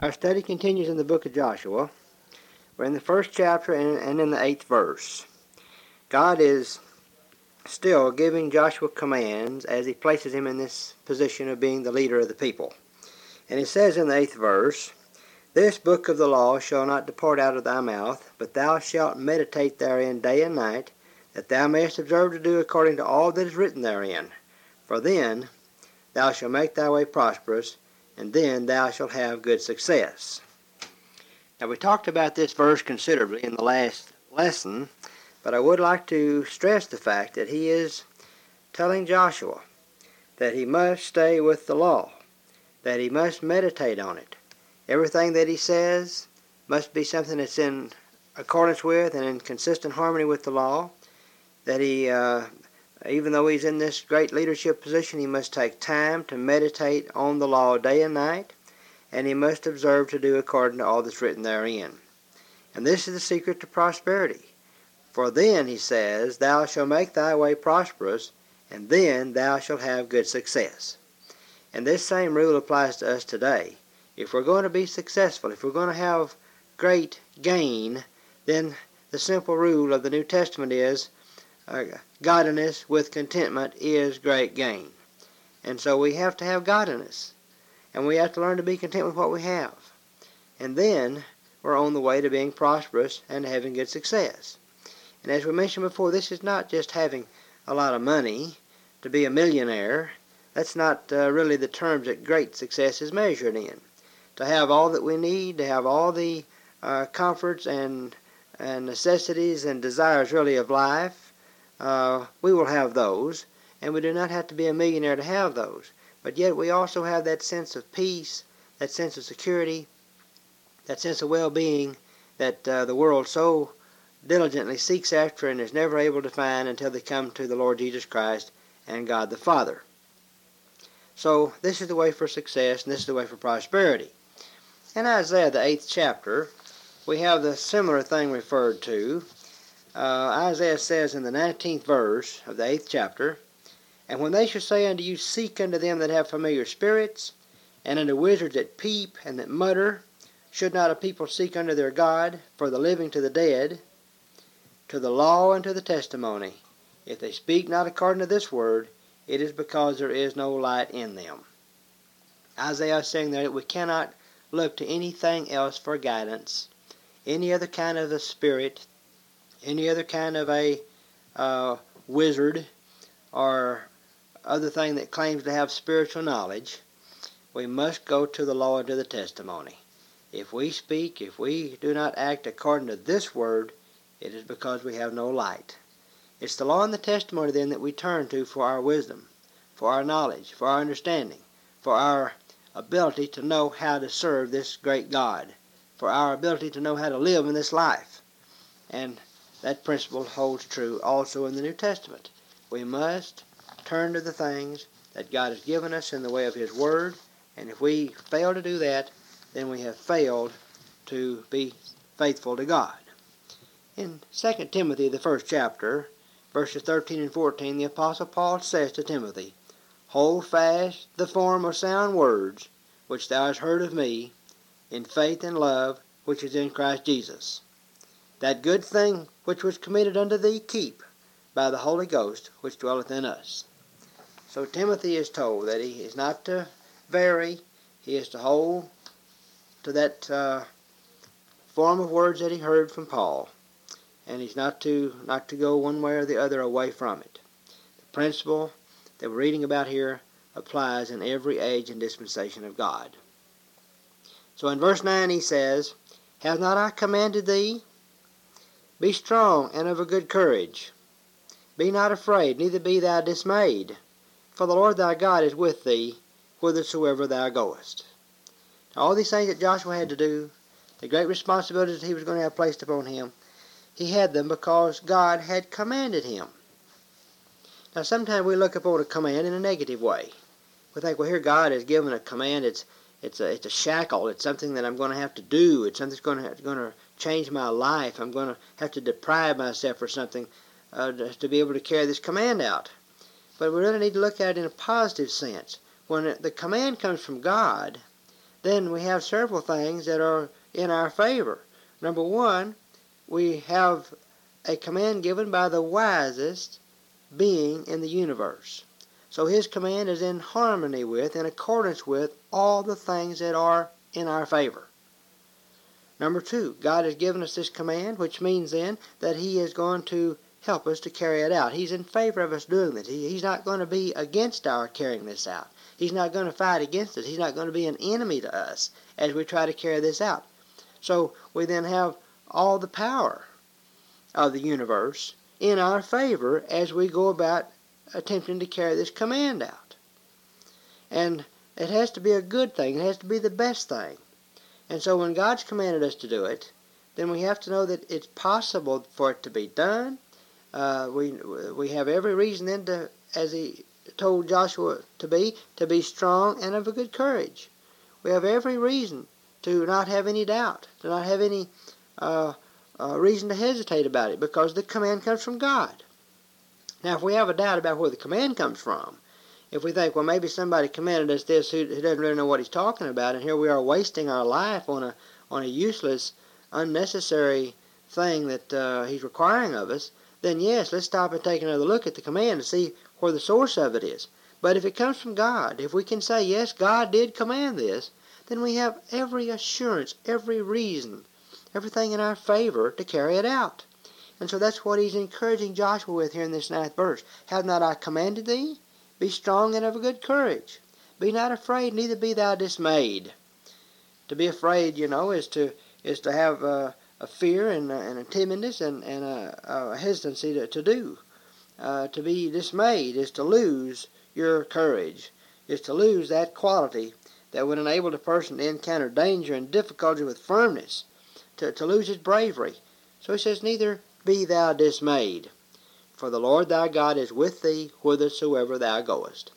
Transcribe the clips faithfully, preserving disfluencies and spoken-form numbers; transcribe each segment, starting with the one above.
Our study continues in the book of Joshua. We're in the first chapter and, and in the eighth verse. God is still giving Joshua commands as he places him in this position of being the leader of the people. And he says in the eighth verse, "This book of the law shall not depart out of thy mouth, but thou shalt meditate therein day and night, that thou mayest observe to do according to all that is written therein. For then thou shalt make thy way prosperous, and then thou shalt have good success." Now, we talked about this verse considerably in the last lesson, but I would like to stress the fact that he is telling Joshua that he must stay with the law, that he must meditate on it. Everything that he says must be something that's in accordance with and in consistent harmony with the law, that he, uh, even though he's in this great leadership position, he must take time to meditate on the law day and night, and he must observe to do according to all that's written therein. And this is the secret to prosperity. For then, he says, thou shalt make thy way prosperous, and then thou shalt have good success. And this same rule applies to us today. If we're going to be successful, if we're going to have great gain, then the simple rule of the New Testament is uh, godliness with contentment is great gain. And so we have to have godliness, and we have to learn to be content with what we have. And then we're on the way to being prosperous and having good success. And as we mentioned before, this is not just having a lot of money to be a millionaire. That's not uh, really the terms that great success is measured in. To have all that we need, to have all the uh, comforts and, and necessities and desires really of life, uh, we will have those, and we do not have to be a millionaire to have those. But yet we also have that sense of peace, that sense of security, that sense of well-being that uh, the world so diligently seeks after and is never able to find until they come to the Lord Jesus Christ and God the Father. So this is the way for success, and this is the way for prosperity. In Isaiah, the eighth chapter, we have the similar thing referred to. Uh, Isaiah says in the nineteenth verse of the eighth chapter, "And when they shall say unto you, Seek unto them that have familiar spirits, and unto wizards that peep and that mutter, should not a people seek unto their God, for the living to the dead, to the law and to the testimony? If they speak not according to this word, it is because there is no light in them." Isaiah is saying there that we cannot look to anything else for guidance, any other kind of a spirit, any other kind of a uh, wizard, or other thing that claims to have spiritual knowledge. We must go to the law and to the testimony. If we speak, if we do not act according to this word, it is because we have no light. It's the law and the testimony then that we turn to for our wisdom, for our knowledge, for our understanding, for our ability to know how to serve this great God, for our ability to know how to live in this life. And that principle holds true also in the New Testament. We must turn to the things that God has given us in the way of His Word, and if we fail to do that, then we have failed to be faithful to God. In Second Timothy, the first chapter, verses thirteen and fourteen, the Apostle Paul says to Timothy, "Hold fast the form of sound words, which thou hast heard of me, in faith and love, which is in Christ Jesus. That good thing which was committed unto thee keep, by the Holy Ghost, which dwelleth in us." So Timothy is told that he is not to vary, he is to hold to that uh, form of words that he heard from Paul, and he's not to not to go one way or the other away from it. The principle that we're reading about here applies in every age and dispensation of God. So in verse nine he says, "Have not I commanded thee? Be strong and of a good courage. Be not afraid, neither be thou dismayed. For the Lord thy God is with thee, whithersoever thou goest." Now, all these things that Joshua had to do, the great responsibilities that he was going to have placed upon him, he had them because God had commanded him. Now, sometimes we look upon a command in a negative way. We think, well, here God has given a command. It's it's a it's a shackle. It's something that I'm going to have to do. It's something that's going to going to change my life. I'm going to have to deprive myself or something uh, to be able to carry this command out. But we really need to look at it in a positive sense. When the command comes from God, then we have several things that are in our favor. Number one, we have a command given by the wisest being in the universe. So his command is in harmony with, in accordance with, all the things that are in our favor. Number two, God has given us this command, which means then that he is going to help us to carry it out. He's in favor of us doing this. He, he's not going to be against our carrying this out. He's not going to fight against us. He's not going to be an enemy to us as we try to carry this out. So we then have all the power of the universe in our favor as we go about attempting to carry this command out. And it has to be a good thing. It has to be the best thing. And so when God's commanded us to do it, then we have to know that it's possible for it to be done. Uh, we we have every reason then to, as he told Joshua to be, to be strong and of a good courage. We have every reason to not have any doubt, to not have any uh, uh, reason to hesitate about it, because the command comes from God. Now, if we have a doubt about where the command comes from, if we think, well, maybe somebody commanded us this who, who doesn't really know what he's talking about, and here we are wasting our life on a on a useless, unnecessary thing that uh, he's requiring of us, then yes, let's stop and take another look at the command and see where the source of it is. But if it comes from God, if we can say, yes, God did command this, then we have every assurance, every reason, everything in our favor to carry it out. And so that's what he's encouraging Joshua with here in this ninth verse. Have not I commanded thee? Be strong and of a good courage. Be not afraid, neither be thou dismayed. To be afraid, you know, is to is to have uh, a fear and, uh, and a timidness and, and a, a hesitancy to, to do. Uh, to be dismayed is to lose your courage, is to lose that quality that would enable a person to encounter danger and difficulty with firmness, to, to lose his bravery. So he says, neither be thou dismayed, for the Lord thy God is with thee whithersoever thou goest.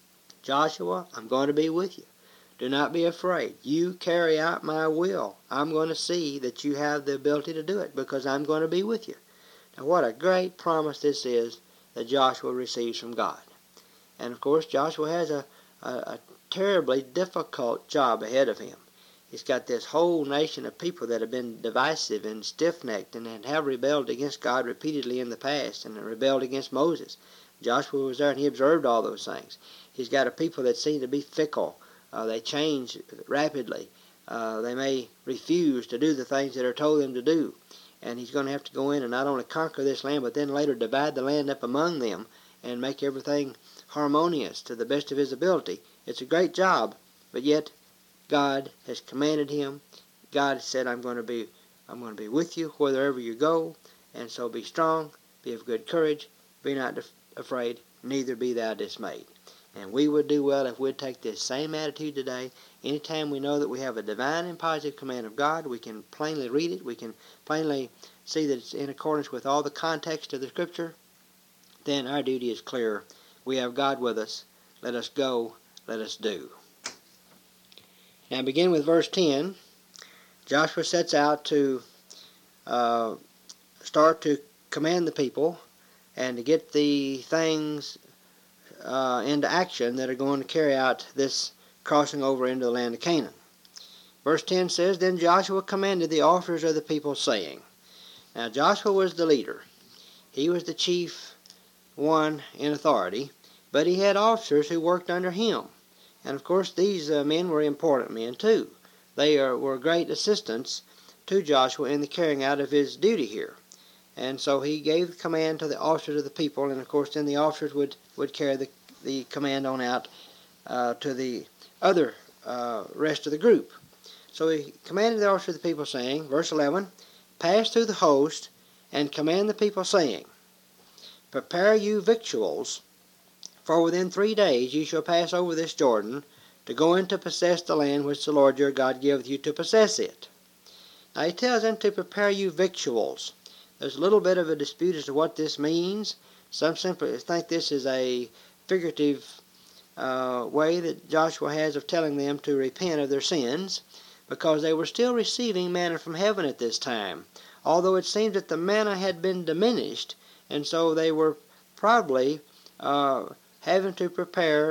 Joshua, I'm going to be with you. Do not be afraid. You carry out my will. I'm going to see that you have the ability to do it because I'm going to be with you. Now what a great promise this is that Joshua receives from God. And of course Joshua has a, a, a terribly difficult job ahead of him. He's got this whole nation of people that have been divisive and stiff-necked and have rebelled against God repeatedly in the past and rebelled against Moses. Joshua was there and he observed all those things. He's got a people that seem to be fickle. Uh, they change rapidly. Uh, they may refuse to do the things that are told them to do. And he's going to have to go in and not only conquer this land, but then later divide the land up among them and make everything harmonious to the best of his ability. It's a great job, but yet God has commanded him. God said, I'm going to be I'm going to be with you wherever you go, and so be strong, be of good courage, be not afraid, neither be thou dismayed. And we would do well if we'd take this same attitude today. Anytime we know that we have a divine and positive command of God, we can plainly read it, we can plainly see that it's in accordance with all the context of the Scripture, then our duty is clear. We have God with us. Let us go, let us do. Now begin with verse ten. Joshua sets out to uh, start to command the people and to get the things uh, into action that are going to carry out this crossing over into the land of Canaan. Verse ten says, Then Joshua commanded the officers of the people, saying. Now Joshua was the leader. He was the chief one in authority, but he had officers who worked under him. And of course these uh, men were important men too. They are, were great assistants to Joshua in the carrying out of his duty here. And so he gave the command to the officers of the people, and of course then the officers would, would carry the, the command on out uh, to the other uh, rest of the group. So he commanded the officers of the people, saying, verse eleven, Pass through the host, and command the people, saying, Prepare you victuals, for within three days ye shall pass over this Jordan, to go in to possess the land which the Lord your God giveth you to possess it. Now he tells them to prepare you victuals. There's a little bit of a dispute as to what this means. Some simply think this is a figurative uh, way that Joshua has of telling them to repent of their sins, because they were still receiving manna from heaven at this time, although it seems that the manna had been diminished, and so they were probably uh, having to prepare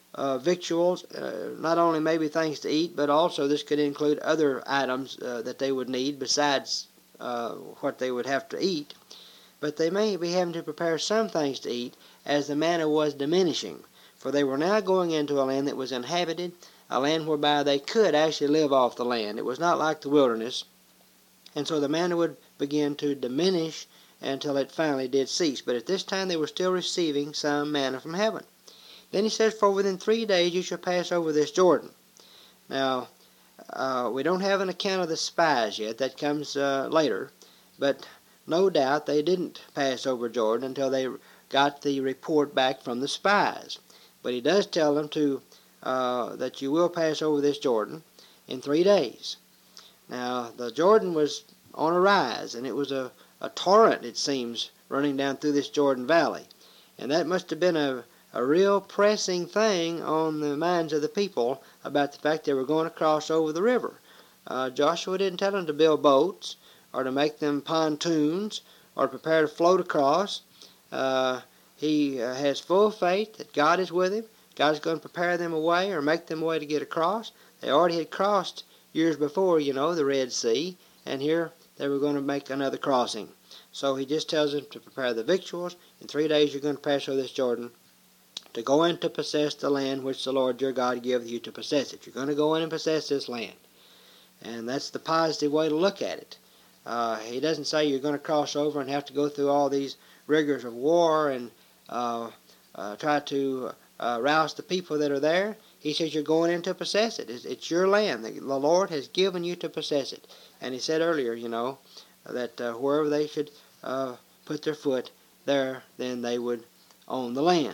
uh, victuals, uh, not only maybe things to eat, but also this could include other items uh, that they would need besides uh, what they would have to eat. But they may be having to prepare some things to eat as the manna was diminishing, for they were now going into a land that was inhabited, a land whereby they could actually live off the land. It was not like the wilderness, and so the manna would begin to diminish until it finally did cease. But at this time they were still receiving some manna from heaven. Then he says, for within three days you shall pass over this Jordan. Now, uh, we don't have an account of the spies yet. That comes uh, later. But no doubt they didn't pass over Jordan until they got the report back from the spies. But he does tell them to uh, that you will pass over this Jordan in three days. Now, the Jordan was on a rise, and it was a, a torrent, it seems, running down through this Jordan Valley. And that must have been a, a real pressing thing on the minds of the people about the fact they were going to cross over the river. Uh, Joshua didn't tell them to build boats or to make them pontoons or prepare to float across. Uh, he uh, has full faith that God is with him. God's going to prepare them a way or make them a way to get across. They already had crossed years before, you know, the Red Sea, and here they were going to make another crossing. So he just tells them to prepare the victuals. In three days you're going to pass over this Jordan to go in to possess the land which the Lord your God giveth you to possess it. You're going to go in and possess this land. And that's the positive way to look at it. Uh, he doesn't say you're going to cross over and have to go through all these rigors of war and uh, uh, try to uh, rouse the people that are there. He says you're going in to possess it. It's, it's your land. The, the Lord has given you to possess it. And he said earlier, you know, that uh, wherever they should uh, put their foot, there then they would own the land.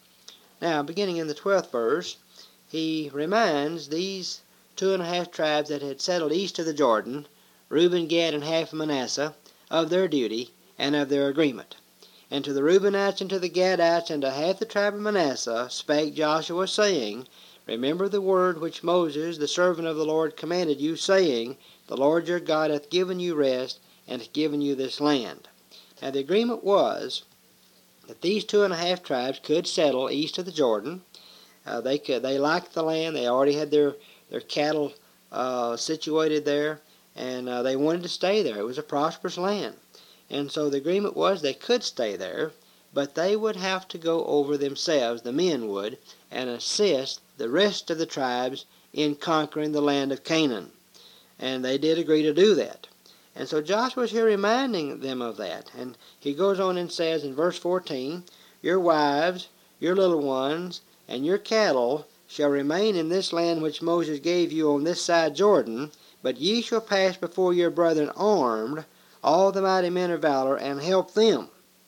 Now, beginning in the twelfth verse, he reminds these two and a half tribes that had settled east of the Jordan, Reuben, Gad, and half of Manasseh, of their duty and of their agreement. And to the Reubenites and to the Gadites and to half the tribe of Manasseh spake Joshua, saying, Remember the word which Moses, the servant of the Lord, commanded you, saying, The Lord your God hath given you rest, and hath given you this land. Now the agreement was that these two and a half tribes could settle east of the Jordan. Uh, they could. They liked the land. They already had their, their cattle uh, situated there, and uh, they wanted to stay there. It was a prosperous land. And so the agreement was they could stay there, but they would have to go over themselves, the men would, and assist the rest of the tribes in conquering the land of Canaan. And they did agree to do that. And so Joshua is here reminding them of that. And he goes on and says in verse fourteen, Your wives, your little ones, and your cattle shall remain in this land which Moses gave you on this side Jordan, but ye shall pass before your brethren armed, all the mighty men of valor, and help them,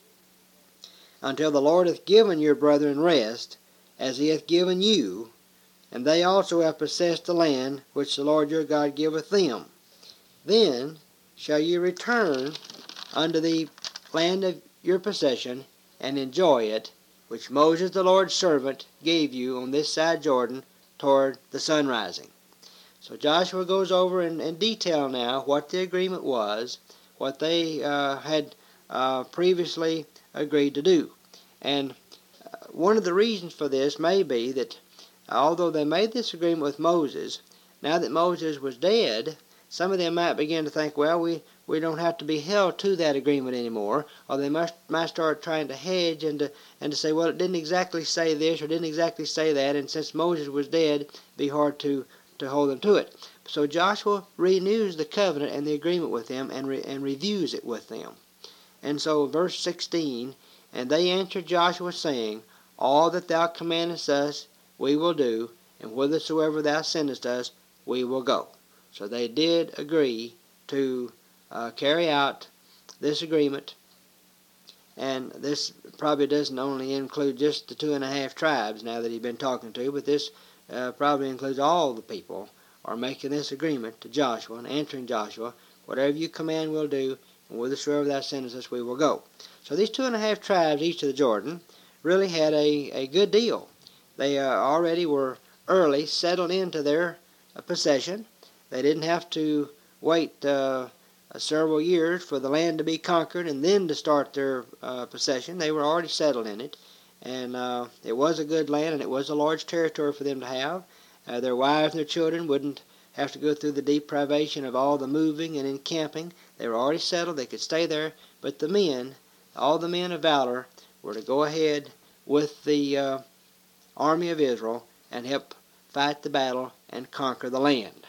until the Lord hath given your brethren rest, as he hath given you, and they also have possessed the land which the Lord your God giveth them. Then shall ye return unto the land of your possession, and enjoy it, which Moses the Lord's servant gave you on this side Jordan toward the sun rising. So Joshua goes over in, in detail now what the agreement was, what they uh, had uh, previously agreed to do. And uh, one of the reasons for this may be that although they made this agreement with Moses, now that Moses was dead, some of them might begin to think, well, we, we don't have to be held to that agreement anymore, or they must, might start trying to hedge and to, and to say, well, it didn't exactly say this or didn't exactly say that, and since Moses was dead, it'd be hard to, to hold them to it. So Joshua renews the covenant and the agreement with them and, re, and reviews it with them. And so verse sixteen, And they answered Joshua, saying, All that thou commandest us we will do, and whithersoever thou sendest us we will go. So they did agree to uh, carry out this agreement, and this probably doesn't only include just the two and a half tribes now that he's been talking to, but this uh, probably includes all the people are making this agreement to Joshua and answering Joshua, whatever you command we'll do, and whithersoever thou sendest us we will go. So these two and a half tribes east of the Jordan really had a, a good deal. They uh, already were early settled into their uh, possession. They didn't have to wait uh, several years for the land to be conquered and then to start their uh, possession. They were already settled in it. And uh, it was a good land, and it was a large territory for them to have. Uh, their wives and their children wouldn't have to go through the deprivation of all the moving and encamping. They were already settled. They could stay there. But the men, all the men of valor, were to go ahead with the uh, army of Israel and help fight the battle and conquer the land.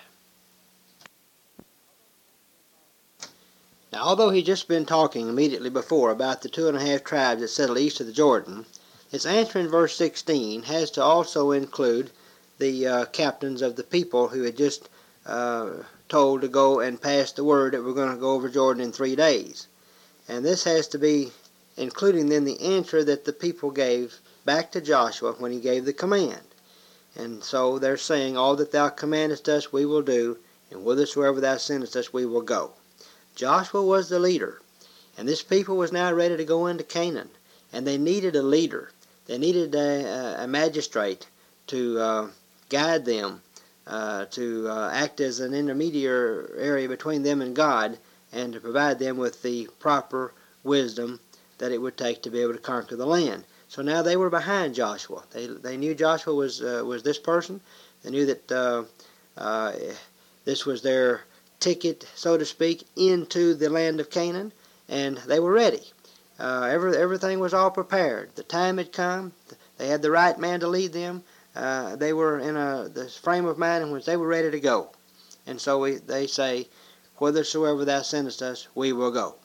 Now, although he'd just been talking immediately before about the two and a half tribes that settled east of the Jordan, his answer in verse sixteen has to also include the uh, captains of the people who had just uh, told to go and pass the word that we're going to go over Jordan in three days. And this has to be including then the answer that the people gave back to Joshua when he gave the command. And so they're saying, all that thou commandest us we will do, and whithersoever thou sendest us we will go. Joshua was the leader, and this people was now ready to go into Canaan, and they needed a leader. They needed a, a magistrate to uh, guide them, uh, to uh, act as an intermediary between them and God, and to provide them with the proper wisdom that it would take to be able to conquer the land. So now they were behind Joshua. They they knew Joshua was uh, was this person. They knew that uh, uh, this was their ticket, so to speak, into the land of Canaan, and they were ready. Uh, every, everything was all prepared. The time had come. They had the right man to lead them. Uh, they were in a this frame of mind in which they were ready to go. And so we, they say, whithersoever thou sendest us, we will go.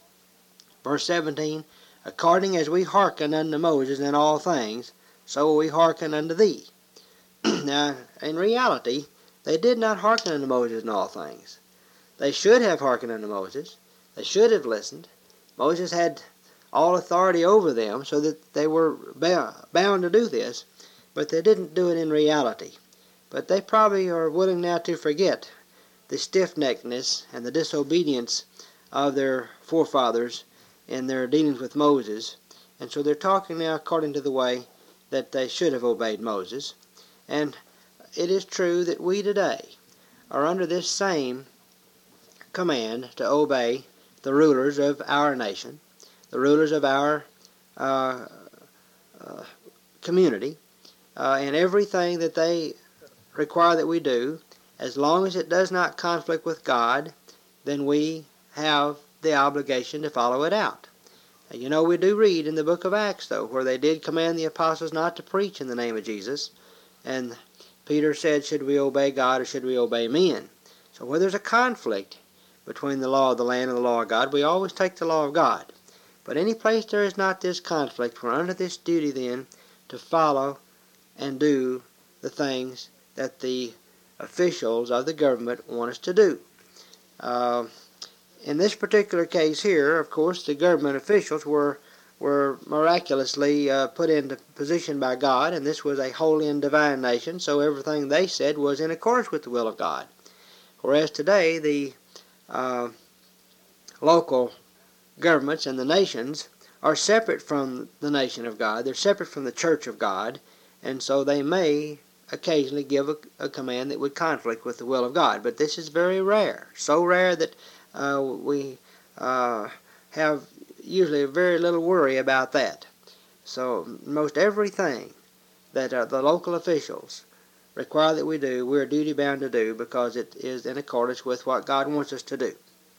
Verse seventeen, according as we hearken unto Moses in all things, so will we hearken unto thee. Now, in reality, they did not hearken unto Moses in all things. They should have hearkened unto Moses. They should have listened. Moses had all authority over them so that they were bound to do this, but they didn't do it in reality. But they probably are willing now to forget the stiff-neckedness and the disobedience of their forefathers in their dealings with Moses, and so they're talking now according to the way that they should have obeyed Moses. And it is true that we today are under this same command to obey the rulers of our nation, the rulers of our uh, uh, community, uh, and everything that they require that we do. As long as it does not conflict with God, then we have the obligation to follow it out. And you know, we do read in the book of Acts, though, where they did command the apostles not to preach in the name of Jesus, and Peter said, should we obey God or should we obey men? So where there's a conflict between the law of the land and the law of God, we always take the law of God. But any place there is not this conflict, we're under this duty then to follow and do the things that the officials of the government want us to do. Uh, in this particular case here, of course, the government officials were were miraculously uh, put into position by God, and this was a holy and divine nation, so everything they said was in accordance with the will of God. Whereas today, the uh, local governments and the nations are separate from the nation of God. They're separate from the church of God, and so they may occasionally give a, a command that would conflict with the will of God. But this is very rare, so rare that uh, we uh, have usually very little worry about that. So most everything that uh, the local officials require that we do, we're duty bound to do because it is in accordance with what God wants us to do.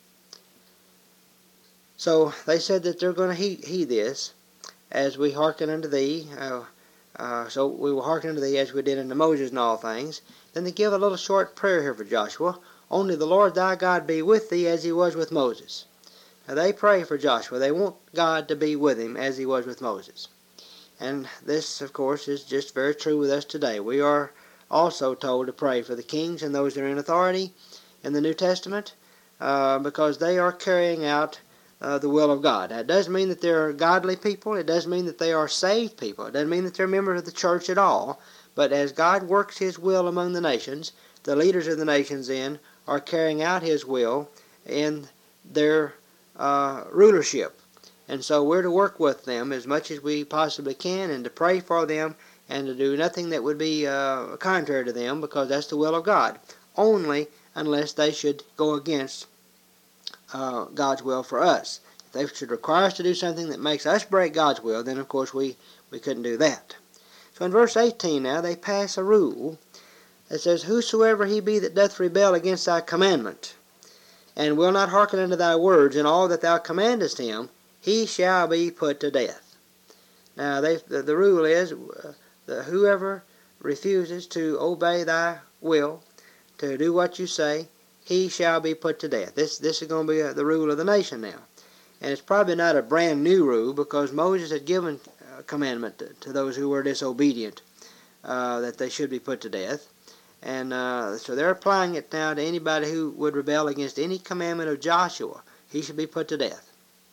So they said that they're going to heed, heed this as we hearken unto thee. Uh, uh, so we will hearken unto thee as we did unto Moses in all things. Then they give a little short prayer here for Joshua. Only the Lord thy God be with thee as he was with Moses. Now they pray for Joshua. They want God to be with him as he was with Moses. And this, of course, is just very true with us today. We are also told to pray for the kings and those that are in authority in the New Testament uh, because they are carrying out uh, the will of God. That doesn't mean that they're godly people. It doesn't mean that they are saved people. It doesn't mean that they're members of the church at all. But as God works his will among the nations, the leaders of the nations then are carrying out his will in their uh, rulership. And so we're to work with them as much as we possibly can and to pray for them and to do nothing that would be uh, contrary to them because that's the will of God, only unless they should go against uh, God's will for us. If they should require us to do something that makes us break God's will, then of course we, We couldn't do that. So in verse eighteen now, they pass a rule that says, whosoever he be that doth rebel against thy commandment, and will not hearken unto thy words in all that thou commandest him, he shall be put to death. Now, they, the, the rule is, uh, that whoever refuses to obey thy will, to do what you say, he shall be put to death. This, this is going to be uh, the rule of the nation now. And it's probably not a brand new rule, because Moses had given a commandment to, to those who were disobedient, uh, that they should be put to death. And uh, so they're applying it now to anybody who would rebel against any commandment of Joshua. He should be put to death.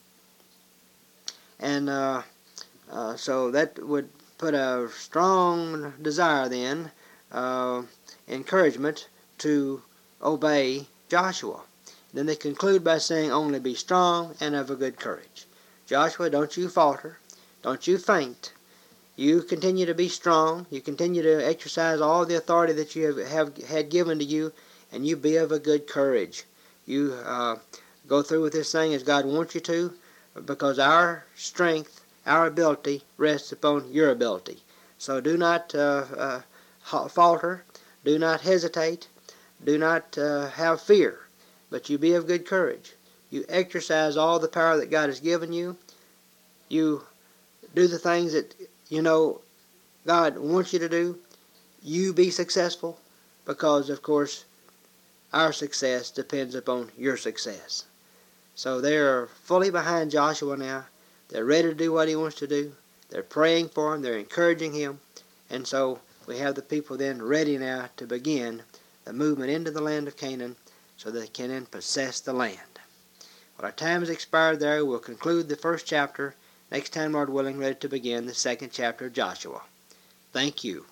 And uh, uh, so that would put a strong desire then, uh, encouragement to obey Joshua. Then they conclude by saying, only be strong and of a good courage. Joshua, don't you falter. Don't you faint. You continue to be strong. You continue to exercise all the authority that you have, have had given to you, and you be of a good courage. You uh, go through with this thing as God wants you to, because our strength, our ability rests upon your ability. So do not uh, uh, falter. Do not hesitate. Do not uh, have fear, but you be of good courage. You exercise all the power that God has given you. You do the things that you know God wants you to do. You be successful, because, of course, our success depends upon your success. So they're fully behind Joshua now. They're ready to do what he wants to do. They're praying for him. They're encouraging him. And so we have the people then ready now to begin the movement into the land of Canaan, so that they can then possess the land. Well, our time has expired there. We'll conclude the first chapter next time, Lord willing, ready to begin the second chapter of Joshua. Thank you.